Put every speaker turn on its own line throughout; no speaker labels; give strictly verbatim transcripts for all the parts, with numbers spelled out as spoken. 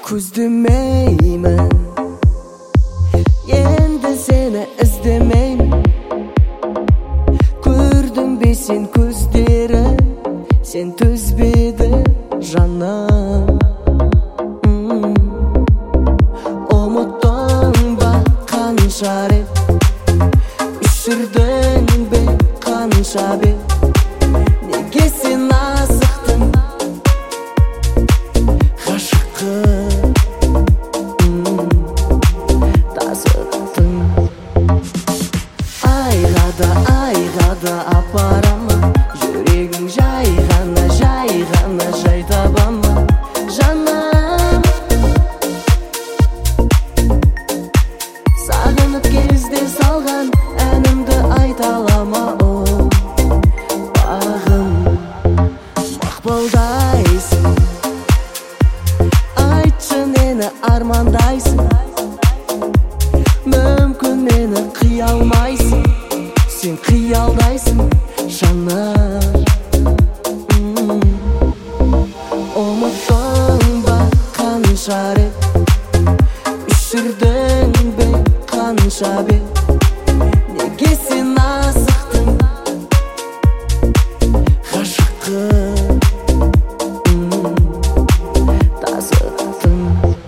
Көздемеймін, енді сені іздемеймін. Көрдің бе сен көздері, сен төзбеді жаным. Ұмыттың ба қанша рет, үшірдің бе қанша бет. Неге сен асықтың ғашыққа, тасыттың. Айға да айға да апарама, жүрегің жай ғана жай ғана жай табама жаным. Сағынып кезде салған әнімді айта алама, о бағым. Мақпалдайсың, айтшы нені армандайсың. Мүмкін мені қия алмайсың, сен қиялдайсың жаным. Ұмыттың ба қанша рет, үшірдің бе қанша бет. Неге сен асықтың ғашыққа, тасыттың.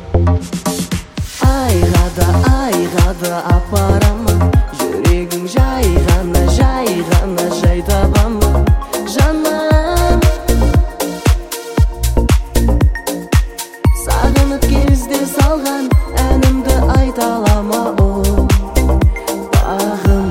Айға да айға да апарама, жүрегің жай ғана жай ғана жай табама жаным. Сағынып кезде салған әнімді айта алама, о бағым.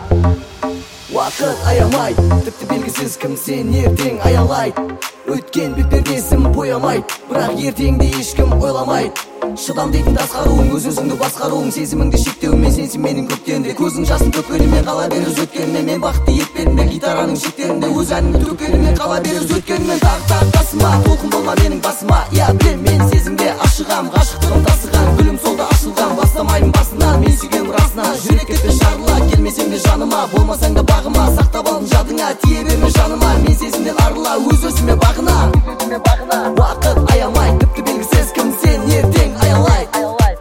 Уақыт аямайды, тіпті белгісіз кім сен ертең аялайды. Өткен бетпердесін боямайды, бірақ ертеңді ешкім ойламайды. Шыдам дейтін тасқаруың, өз-өзіңді басқаруың, сезіміңді шектеумен сенсің менің көктемде. Көзің жасын төккенімен қала беріз өткенімен, мен бақытты етпедім бе гитараның шектерінде. Өз әніңді төккенімен қала беріз өткенімен. Тағы тағы тасыма, толқын болма менің басыма. Я білем мен сезімге ашығам, ғашықтығым тасыған, гүлім солда ашылған. Бастамаймын басынан, мен сүйгенім расына. Жүрек кетпес жарыла, келмесең де жаныма, болмасаң да бағыма. Сақтап алдым жадыңа, тие берме жаныма. Мен сезімден арыла, өз-өзіме бағына. Уақыт аямай, тіпті белгісіз кім сен ертең аялайды.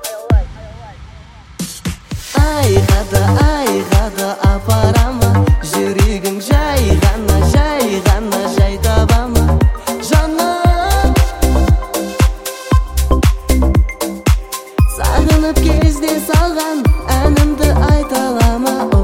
Айға да айға да апарама, жүрегің жай ғана жай ғана жай табама жаным. Сағынып кезде салған әнімді айта алама.